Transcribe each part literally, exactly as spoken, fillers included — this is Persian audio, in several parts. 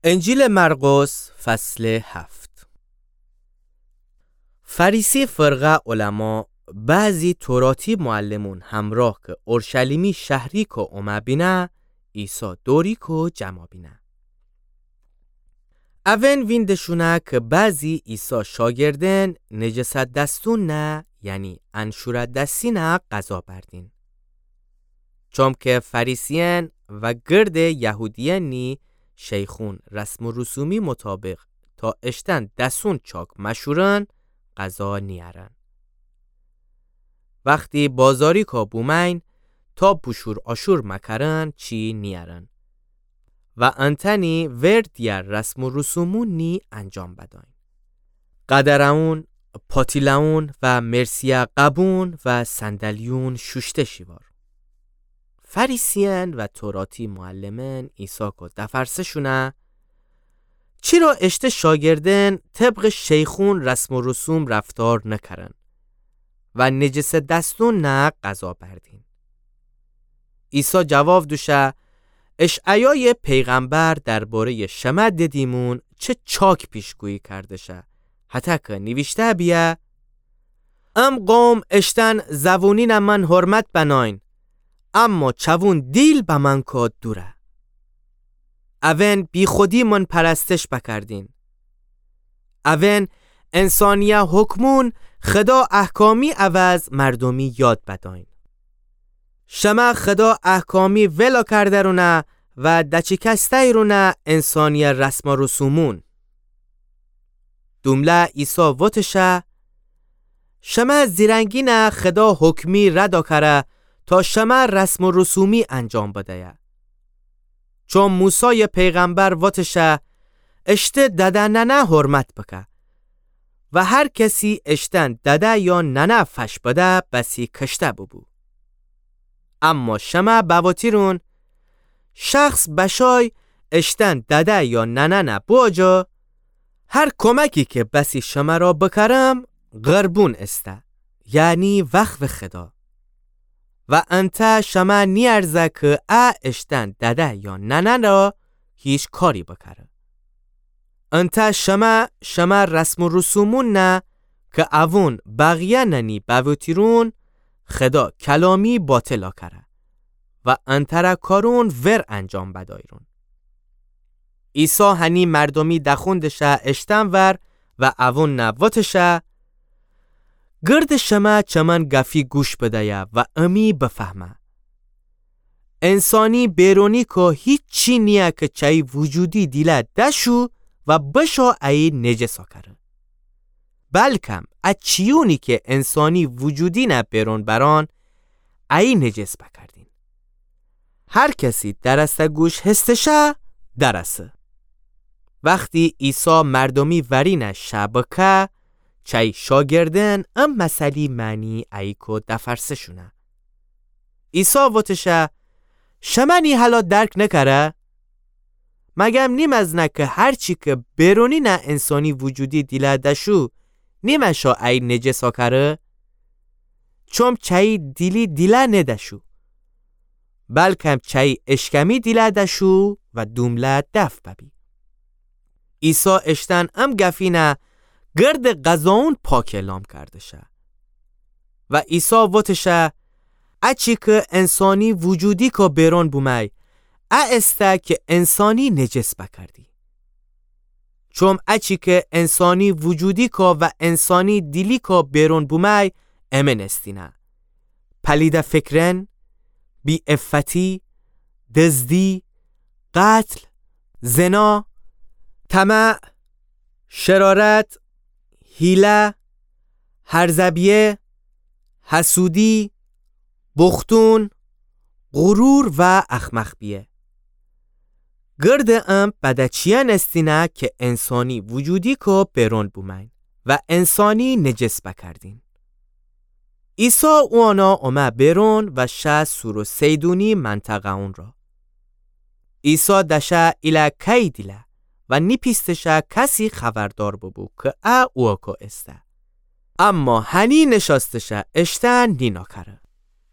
انجیل مرقس فصل هفت. فریسی فرقه علما بعضی توراتی معلمون همراه که اورشلیمی شهری که اومه بینه عیسی دوری که جمع بینه. اون ویندشونه که بعضی عیسی شاگردن نجست دستون نه یعنی انشورت دستی نه قضا بردین. چون که فریسیان و گرد یهودیان نی شیخون رسم و رسومی مطابق تا اشتن دستون چاک مشورن قضا نیارن. وقتی بازاری که بومین تا پوشور آشور مکرن چی نیارن و انتنی ورد دیر رسم و رسومون نی انجام بداین. قدرون، پاتیلون و مرسیا قبون و صندلیون شوشته شیوار. فریسیان و توراتی معلمن عیسی کو دفرسه شونه چرا اشته شاگردن طبق شیخون رسم و رسوم رفتار نکرن و نجس دستون نه قضا بردین. عیسی جواب دوشه اشعیای پیغمبر درباره شما دیدیمون چه چاک پیشگویی کرده شه حتی که نوشته بیه ام قوم اشتن زوونین من حرمت بناین اما چوون دیل به من که دوره. اون بی خودی من پرستش بکردین. اون انسانیه حکمون خدا احکامی عوض مردمی یاد بداین. شما خدا احکامی ولا کرده رونه و دچیکسته رونه انسانیه رسم و رسومون. دومله عیسی واتشه شما زیرنگین خدا حکمی ردا کره تا شما رسم و رسومی انجام بده. چون موسی پیغمبر واتشه اشته دده ننه حرمت بکه و هر کسی اشتن دده یا ننه فش بده بسی کشته ببو. اما شما بواتیرون شخص بشای اشتن دده یا ننه نه باجا هر کمکی که بسی شما را بکرم غربون استه یعنی وقف خدا و انت شما نیارزه که ا اشتن دده یا ننه را هیچ کاری بکره. انت شما شما رسم و رسومون نه که اوون بقیه ننی بوتیرون خدا کلامی باطلا کره و انتره کارون ور انجام بدایرون. عیسی هنی مردمی دخوندشه اشتن ور و اوون نواتشه گرد شما چمن گفی گوش بدهیه و امی بفهمه. انسانی بیرونی که هیچ چی نیه که چای وجودی دیله دشو و بشا ای نجسا کرد. بلکم اچیونی که انسانی وجودی نه بیرون بران ای نجس بکردین. هر کسی درسته گوش هستشه درسته. وقتی عیسی مردمی ورینه شبکه چای شاگردن ام مسئلی معنی ایکو دفرسه شونه. عیسی واتشه شما نی حالا درک نکره؟ مگم نیم از نه که هرچی که بیرونی نه انسانی وجودی دیله دشو نیمشا ای نجسا کره؟ چون چای دیلی دیله ندشو بلکم چای اشکمی دیله دشو و دومله دف ببی. عیسی اشتن ام گفینه گرد غذاون پاک اعلام کرده شه و عیسی واتشه اچی که انسانی وجودی که بیرون بومی ا استه که انسانی نجس بکردی. چون اچی که انسانی وجودی که و انسانی دیلی که بیرون بومی امن استینه پلید فکرن، بی افتی، دزدی، قتل، زنا، طمع، شرارت، حیله، هرزبیه، حسودی، بختون، غرور و اخمخبیه. گرد ام بدچیان استینه که انسانی وجودی که بیرون بومین و انسانی نجس بکردین. عیسی اونا اومه بیرون و شه سور و سیدونی منطقه اون را. عیسی دشه ایله کی دیله و نیپیستشه کسی خبردار ببو که ا اوکو استه. اما هنی نشاستشه اشتن نینا کره.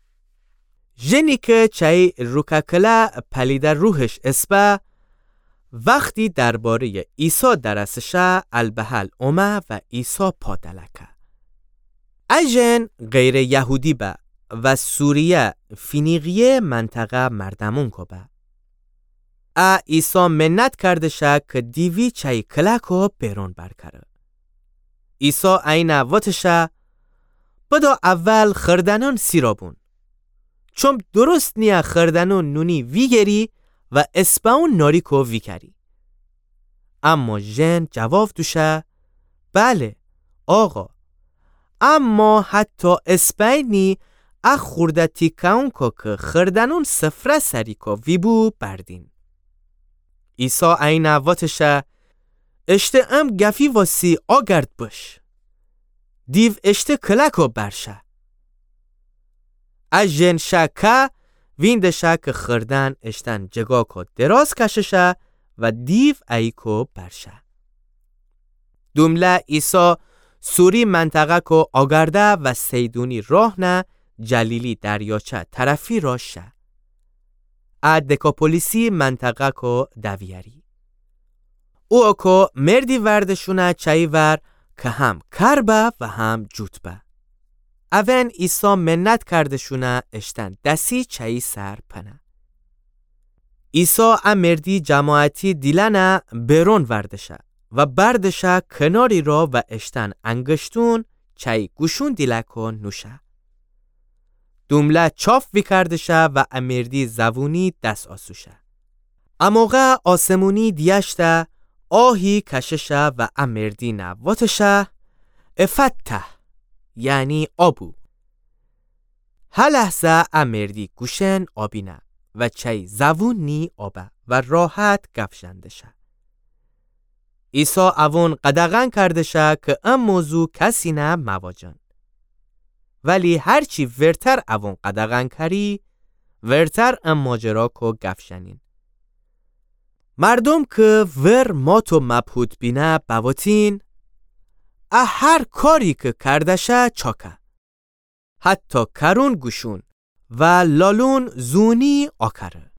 جنی که چای روککلا پلیده روحش اسبه وقتی درباره عیسی درسشه البهل اومه و عیسی پادلکه. اجن غیر یهودی به و سوریه فینیقیه منطقه مردمون که به. ا عیسی منت کرده شه که دیوی چای کلکو بیرون برکره. عیسی این واتشه بدا اول خردنان سیرابون. چون درست نیا خردنان نونی ویگری و اسپاون ناریکو ویکری. اما جن جواب دوشه بله آقا، اما حتی اسپاینی اخ خورده تیکاون که خردنون سفره سریکو ویبو بردین. عیسی این واتشه اشته ام گفی واسی آگرد بش. دیو اشته کلکو برشه. از جن شکه ویندشه که خردن اشتن جگاکو دراز کششه و دیو ایکو برشه. دومله عیسی سوری منطقه کو آگرده و سیدونی راه نه جلیلی دریاچه طرفی راشه. اد دکاپولیسی منطقه کو دویاری. او اکو مردی وردشونه چایی ور که هم کربه و هم جوتبه. اون عیسی منت کردشونه اشتن دسی چایی سر پنه. عیسی امردی جماعتی دیلنه بیرون وردشه و بردشه کناری را و اشتن انگشتون چایی گوشون دیلکو نوشه. دومله چاف بکردشه و امردی زبونی دست آسوشه. اموغه آسمونی دیشته آهی کششه و امردی نواتشه افتح یعنی آبو. هر لحظه امردی گوشن آبینه و چای زبونی آبه و راحت گفشندشه. عیسی اوون قدغن کردشه که ام موضوع کسی نه مواجن. ولی هرچی ورتر اوون قدغن کری ورتر ام ماجرا کو گفشنین. مردم که ور ماتو مبهوت بینه بواتین اه هر کاری که کردشه چاکه. حتی کرون گوشون و لالون زونی آکره.